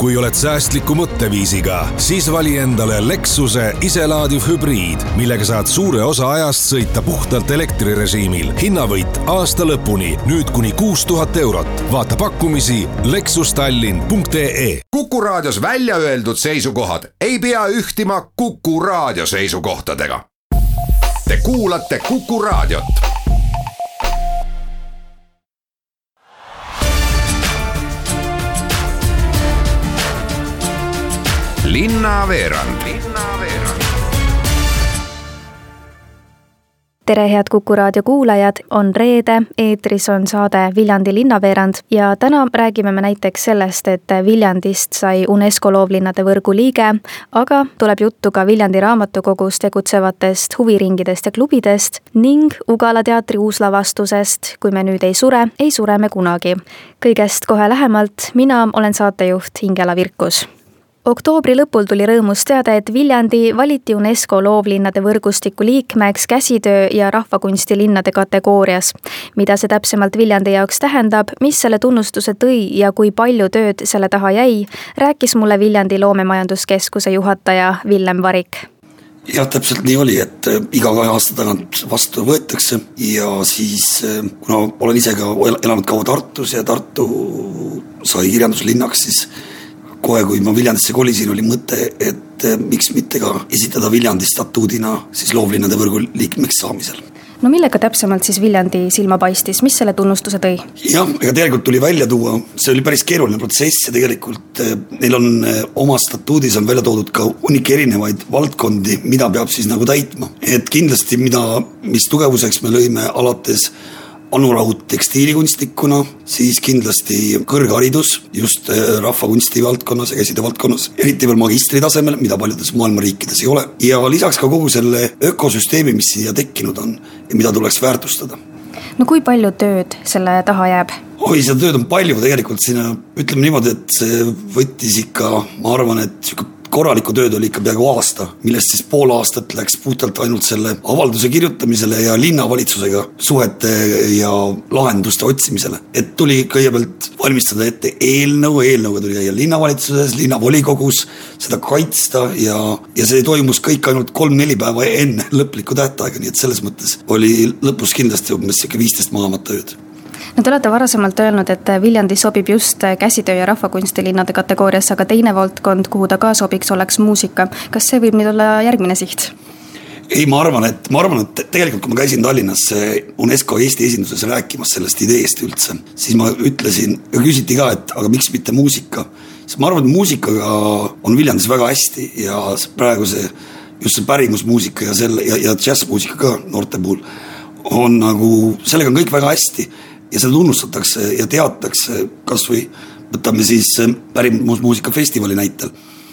Kui oled säästliku mõtteviisiga, siis vali endale Lexuse iselaadiv hübriid, millega saad suure osa ajast sõita puhtalt elektrirežiimil. Hinnavõit aasta lõpuni, nüüd kuni 6000 €. Vaata pakkumisi lexustallin.ee. Kuku raadios välja öeldud seisukohad ei pea ühtima Kuku raadio seisukohtadega. Te kuulate Kuku raadiot. Linnaveerand. Tere, head Kuku raadio kuulajad, on reede, eetris on saade Viljandi linnaveerand ja täna räägime me näiteks sellest, et Viljandist sai UNESCO loovlinnade võrgu liige, aga tuleb juttu ka Viljandi raamatukogus tegutsevatest huviringidest ja klubidest ning Ugala teatri uuslavastusest Kui me nüüd ei sure me kunagi. Kõigest kohe lähemalt, mina olen saatejuht Ingela Virkus. Oktoobri lõpul tuli rõõmus teada, et Viljandi valiti UNESCO loovlinnade võrgustiku liikmeks käsitöö ja rahvakunstilinnade kategoorias. Mida see täpsemalt Viljandi jaoks tähendab, mis selle tunnustuse tõi ja kui palju tööd selle taha jäi, rääkis mulle Viljandi loomemajanduskeskuse juhataja Villem Varik. Jah, täpselt nii oli, et iga 2 aasta tagant vastu võetakse ja siis, kuna olen ise ka elanud kaua Tartus ja Tartu sai kirjanduslinnaks, siis kohe, kui ma Viljandisse kolisin, oli mõte, et miks mitte ka esitada Viljandi statuudina siis loovlinnade võrgu liikmeks saamisel. No millega täpsemalt siis Viljandi silma paistis, mis selle tunnustuse tõi? Jah, ega tegelikult tuli välja tuua, see oli päris keeruline protsess ja tegelikult neil on oma statuudis on välja toodud ka hunnik erinevaid valdkondi, mida peab siis nagu täitma. Et kindlasti, mis tugevuseks me lõime alates Anu Raud tekstiilikunstnikuna, siis kindlasti kõrgharidus just rahvakunsti valdkonnas ja käside valdkonnas, eriti veel magistri tasemel, mida paljudes maailma riikides ei ole. Ja lisaks ka kogu selle ökosüsteemi, mis siia tekkinud on ja mida tuleks väärtustada. No kui palju tööd selle taha jääb? Oi, seda tööd on palju tegelikult sinna, ütleme niimoodi, et see võttis ikka, ma arvan, et korralikku tööd oli ikka peaaegu aasta, millest siis pool aastat läks puhtalt ainult selle avalduse kirjutamisele ja linnavalitsusega suhete ja lahenduste otsimisele. Et tuli kõigepealt valmistada ette eelnõuga tuli käia linnavalitsuses, linnavolikogus, seda kaitsta ja see toimus kõik ainult 3-4 päeva enne lõplikku tähtaega, nii et selles mõttes oli lõpus kindlasti umbes 15 mahamata tööd. No te olete varasemalt öelnud, et Viljandi sobib just käsitöö ja rahvakunstilinnade kategoorias, aga teine valdkond, kuhu ta ka sobiks, oleks muusika. Kas see võib nüüd olla järgmine siht? Ei, ma arvan, et tegelikult kui ma käisin Tallinnas UNESCO Eesti esinduses rääkimas sellest ideest üldse, siis ma ütlesin ja küsiti ka, et aga miks mitte muusika? Siis ma arvan, et muusikaga on Viljandis väga hästi ja praegu just see pärimusmuusika ja džässmuusika ka noorte puhul on nagu, sellega on kõik väga hästi ja seda tunnustatakse ja teatakse, kas või võtame siis pärimusmuusika festivali näitel.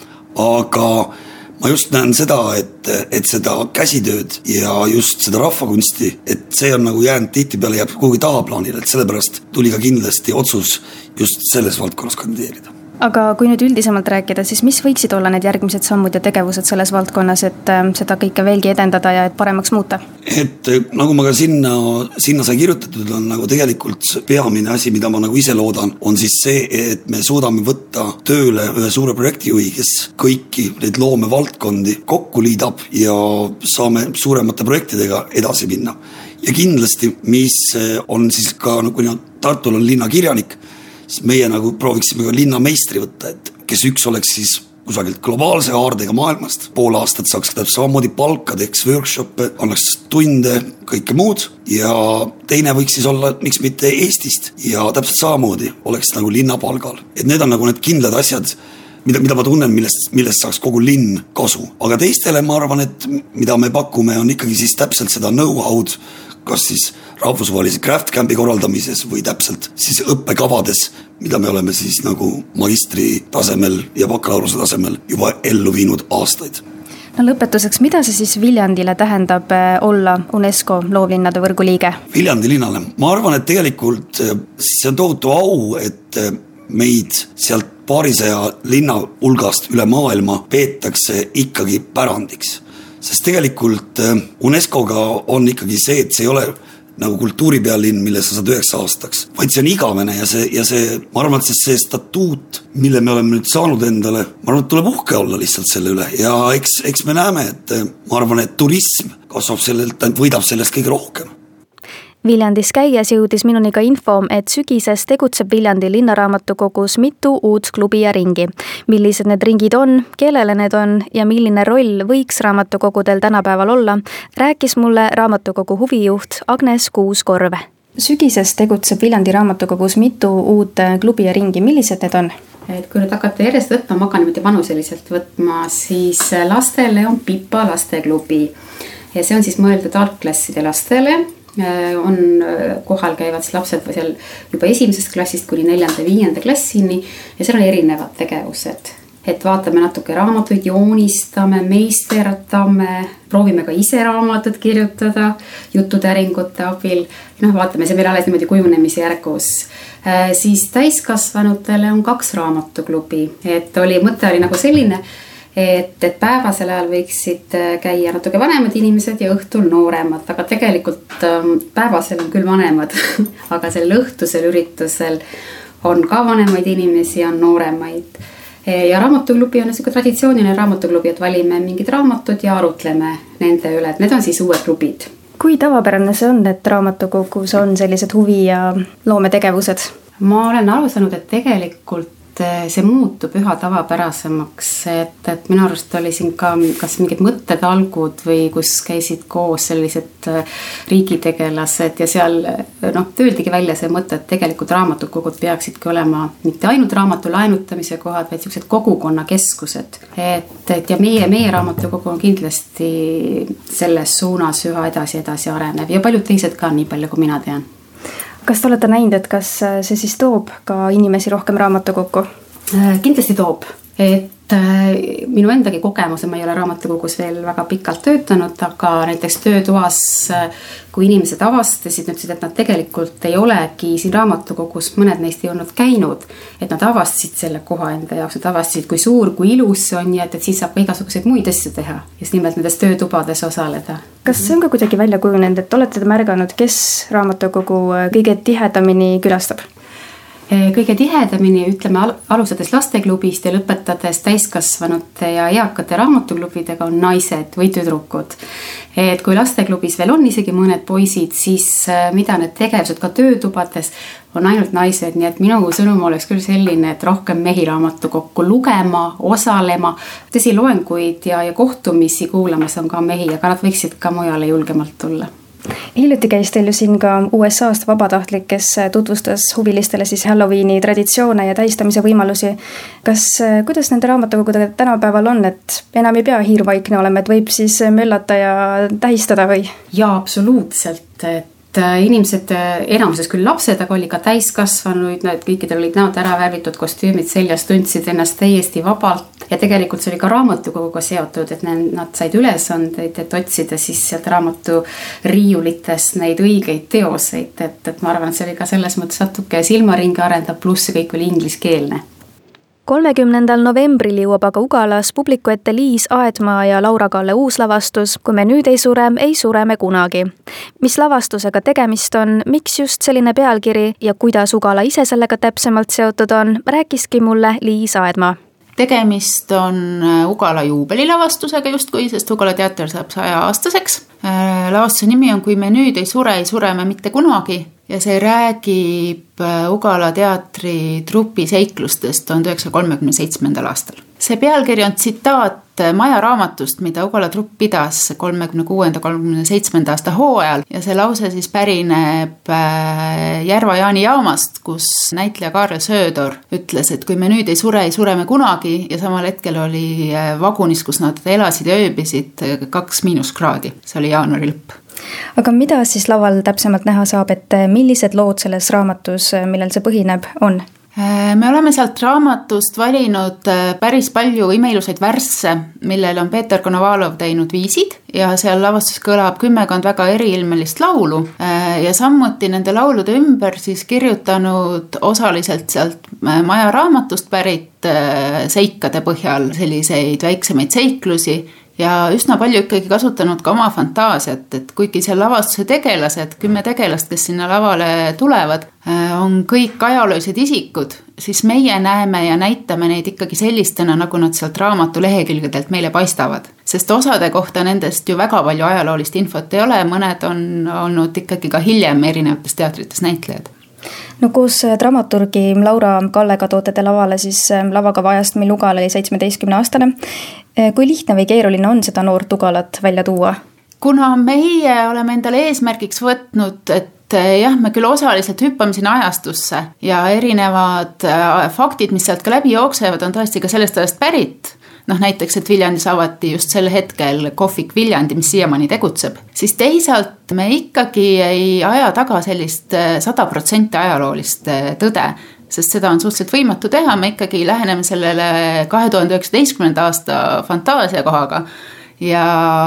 Aga ma just näen seda, et seda käsitööd ja just seda rahvakunsti, et see on nagu jäänud tihtipeale jääb kuhugi tahaplaanile, et sellepärast tuli ka kindlasti otsus just selles valdkonnas kandideerida. Aga kui nüüd üldisemalt rääkida, siis mis võiksid olla need järgmised sammud ja tegevused selles valdkonnas, et seda kõike veelgi edendada ja et paremaks muuta? Et nagu ma ka sinna sai kirjutatud, on nagu tegelikult peamine asi, mida ma nagu ise loodan, on siis see, et me suudame võtta tööle ühe suure projektijuhi, kes kõiki neid loomevaldkondi kokku liidab ja saame suuremate projektidega edasi minna. Ja kindlasti, mis on siis ka, kui Tartul on linnakirjanik, siis meie nagu prooviksime ka linnameistri võtta, et kes üks oleks siis kusagilt globaalse haardega maailmast, pool aastat saaks täpselt samamoodi palka, teeks workshop'e, annaks tunde, kõike muud ja teine võiks siis olla, miks mitte Eestist ja täpselt samamoodi oleks nagu linnapalgal. Et need on nagu need kindlad asjad, mida ma tunnen, millest saaks kogu linn kasu. Aga teistele ma arvan, et mida me pakume on ikkagi siis täpselt seda know-how'd, kas siis rahvusvahelise craft campi korraldamises või täpselt siis õppekavades, mida me oleme siis nagu magistri tasemel ja bakalaureuse tasemel juba ellu viinud aastaid. No lõpetuseks, mida see siis Viljandile tähendab olla UNESCO loovlinnade võrgu liige? Viljandi linnale. Ma arvan, et tegelikult see on tohutu au, et meid sealt paarisaja linna hulgast üle maailma peetakse ikkagi pärandiks. Sest tegelikult UNESCO-ga on ikkagi see, et see ei ole nagu kultuuripealinn, mille sa saad 9 aastaks, vaid see on igavene ja see, ma arvan, et see statuut, mille me oleme nüüd saanud endale, ma arvan, et tuleb uhke olla lihtsalt selle üle ja eks me näeme, et ma arvan, et turism kasvab sellelt, võidab sellest kõige rohkem. Viljandis käies jõudis minuni ka info, et sügises tegutseb Viljandi linnaraamatukogus mitu uut klubi ja ringi. Millised need ringid on, kellele need on ja milline roll võiks raamatukogudel tänapäeval olla, rääkis mulle raamatukogu huvijuht Agnes Kuuskorv. Sügises tegutseb Viljandi raamatukogus mitu uut klubi ja ringi, millised need on? Et kui nüüd hakata järjest võtma, ma hakkan niimoodi vanuseliselt võtma, siis lastele on Pipa lasteklubi ja see on siis mõeldud algklasside lastele. On kohal käivad lapsed või seal juba 1. klassist kuni 4.–5. klassini ja seal on erinevad tegevused. Et vaatame natuke raamatuid, joonistame, meisterdame, proovime ka ise raamatut kirjutada jututäringute abil. Vaatame, see meil alles niimoodi kujunemise järgus. Siis täiskasvanutele on 2 raamatuklubi. Et mõte oli nagu selline, et päevasel ajal võiksid käia natuke vanemad inimesed ja õhtul nooremad, aga tegelikult päevasel on küll vanemad, aga sellel õhtusel üritusel on ka vanemaid inimesi ja on nooremaid. Ja raamatuklubi on niisugune traditsiooniline raamatuklubi, et valime mingid raamatud ja arutleme nende üle, et need on siis uued klubid. Kui tavapärane see on, et raamatukogus on sellised huvi- ja loometegevused? Ma olen aru saanud, et tegelikult see muutub üha tavapärasemaks, et minu arust oli siin ka kas mingid mõttetalgud või kus käisid koos sellised riigitegelased ja seal tööldigi välja see mõte, et tegelikult raamatukogud peaksidki olema mitte ainult raamatu laenutamise kohad, vaid sellised kogukonnakeskused. Ja meie raamatukogu on kindlasti selles suunas üha edasi arenev ja paljud teised ka nii palju, kui mina tean. Kas te olete näinud, et kas see siis toob ka inimesi rohkem raamatukokku? Kindlasti toob, et minu endagi kogemus, ma ei ole raamatukogus veel väga pikalt töötanud, aga näiteks töötoas, kui inimesed avastasid, ütlesid, et nad tegelikult ei olegi siin raamatukogus, mõned neist ei olnud käinud, et nad avastasid selle koha enda jaoks, nad avastasid, kui suur, kui ilus see on ja et siis saab ka igasuguseid muid asju teha, just nimelt nendes töötubades osaleda. Kas see on ka kuidagi välja kujunenud, et olete te märganud, kes raamatukogu kõige tihedamini külastab? Kõige tihedamini, ütleme, alustades lasteklubist ja lõpetades täiskasvanute ja eakate raamatuklubidega on naised või tüdrukud. Et kui lasteklubis veel on isegi mõned poisid, siis mida need tegevused ka töötubades on ainult naised, nii et minu sõnum oleks küll selline, et rohkem mehi raamatukokku lugema, osalema, tõsi loenguid ja kohtumisi kuulamas on ka mehi, aga nad võiksid ka mujale julgemalt tulla. Hiljuti käis teil ju siin ka USA-st vabatahtlik, kes tutvustas huvilistele siis Halloweeni traditsioone ja tähistamise võimalusi. Kuidas nende raamatukogudega tänapäeval on, et enam ei pea hiirvaikne olema, et võib siis möllata ja tähistada või? Jaa, absoluutselt, inimesed, enamuses küll lapsed, aga oli ka täiskasvanuid, kõikidel olid näod ära värvitud, kostüümid seljas, tundsid ennast täiesti vabalt ja tegelikult see oli ka raamatukoguga seotud, et nad said ülesandeid, et otsida siis sealt raamatu riiulitest neid õigeid teoseid, et ma arvan, et see oli ka selles mõttes natuke silmaringi arendab, pluss see kõik oli ingliskeelne. 30. novembril jõuab aga Ugalas publiku ette Liis Aedmaa ja Laura-Kalle uuslavastus Kui me nüüd ei sure me kunagi. Mis lavastusega tegemist on, miks just selline pealkiri ja kuidas Ugala ise sellega täpsemalt seotud on, rääkiski mulle Liis Aedmaa. Tegemist on Ugala juubelilavastusega justkui, sest Ugala teater saab 100-aastaseks. Lavastuse nimi on Kui me nüüd ei sure me mitte kunagi ja see räägib Ugala teatri trupi seiklustest 1937. aastal. See pealkiri on tsitaat Maja raamatust, mida Ugala trupp pidas 36.–37. aasta hooajal ja see lause siis pärineb Järva-Jaani jaamast, kus näitleja Kaarel Söödor ütles, et kui me nüüd ei sure me kunagi ja samal hetkel oli vagunis, kus nad elasid ja ööbisid 2 kraadi. See oli jaanuari lõpp. Aga mida siis laval täpsemalt näha saab, et millised lood selles raamatus, millel see põhineb, on? Me oleme sealt raamatust valinud päris palju imeilusaid värsse, millele on Peeter Konovalov teinud viisid ja seal lavastus kõlab 10 väga eriilmelist laulu ja samuti nende laulude ümber siis kirjutanud osaliselt sealt Maja raamatust pärit seikade põhjal selliseid väiksemaid seiklusi ja üsna palju ikkagi kasutanud ka oma fantaasiat, et kuigi seal lavastuse tegelased, 10 tegelast, kes sinna lavale tulevad, on kõik ajaloolised isikud, siis meie näeme ja näitame neid ikkagi sellistena, nagu nad sealt raamatu lehekülgedelt meile paistavad. Sest osade kohta nendest ju väga palju ajaloolist infot ei ole, mõned on olnud ikkagi ka hiljem erinevates teatrites näitlejad. No koos dramaturgi Laura Kallega toote te lavale siis lavakava ajast, mil Ugal oli 17-aastane. Kui lihtne või keeruline on seda noort Ugalat välja tuua? Kuna meie oleme endale eesmärgiks võtnud, et jah, me küll osaliselt hüppame sinna ajastusse ja erinevad faktid, mis sealt ka läbi jooksevad, on tõesti ka sellest ajast pärit. Näiteks, et Viljandis avati just sel hetkel kohvik Viljandi, mis siiamaani tegutseb, siis teisalt me ikkagi ei aja taga sellist 100% ajaloolist tõde, sest seda on suhteliselt võimatu teha, me ikkagi läheneme sellele 2019. aasta fantaasia kohaga. Ja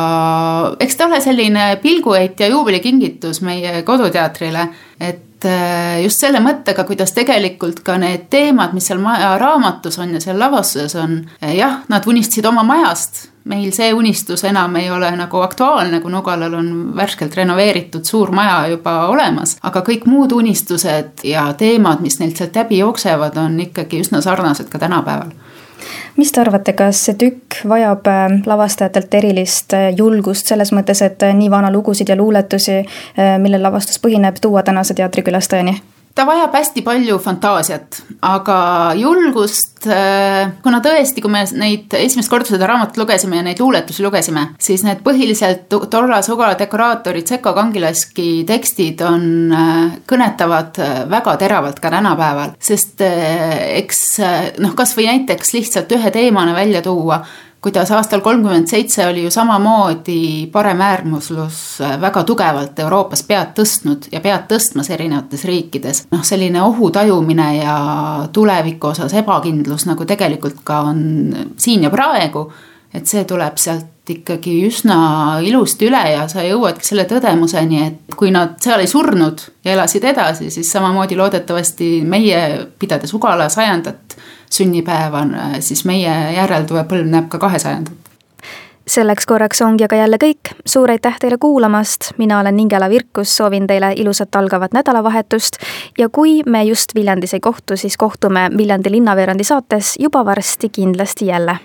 eks ta ole selline pilguheit ja juubelikingitus meie koduteatrile, et just selle mõttega, kuidas tegelikult ka need teemad, mis seal raamatus on ja seal lavastuses on, jah, nad unistasid oma majast. Meil see unistus enam ei ole nagu aktuaalne, kui Ugalal on värskelt renoveeritud suur maja juba olemas, aga kõik muud unistused ja teemad, mis neilt sealt läbi jooksevad, on ikkagi üsna sarnased ka tänapäeval. Mis te arvate, kas see tükk vajab lavastajatelt erilist julgust selles mõttes, et nii vana lugusid ja luuletusi, mille lavastus põhineb, tuua tänase teatrikülastajani? Ta vajab hästi palju fantaasiat, aga julgust, kuna tõesti, kui me neid esimest korda seda raamatut lugesime ja neid luuletusi lugesime, siis need põhiliselt Torras Ugala dekoraatorid Seko Kangilaski tekstid on kõnetavad väga teravalt ka tänapäeval, sest eks kas või näiteks lihtsalt ühe teemana välja tuua, kuidas aastal 37 oli ju samamoodi paremäärmuslus väga tugevalt Euroopas pead tõstnud ja pead tõstmas erinevates riikides. Selline ohu tajumine ja tuleviku osas ebakindlus nagu tegelikult ka on siin ja praegu, et see tuleb sealt ikkagi üsna ilusti üle ja sa jõuadki selle tõdemuseni, et kui nad seal ei surnud ja elasid edasi, siis samamoodi loodetavasti meie, pidades Ugala 100. sünnipäeva, siis meie järeltuve põlv näeb ka 200. Selleks korraks ongi aga jälle kõik. Suur aitäh teile kuulamast. Mina olen Ingela Virkus, soovin teile ilusat algavat nädalavahetust ja kui me just Viljandis ei kohtu, siis kohtume Viljandi linnaveerandi saates juba varsti kindlasti jälle.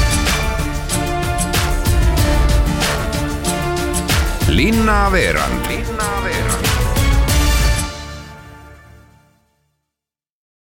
Linnaveerand.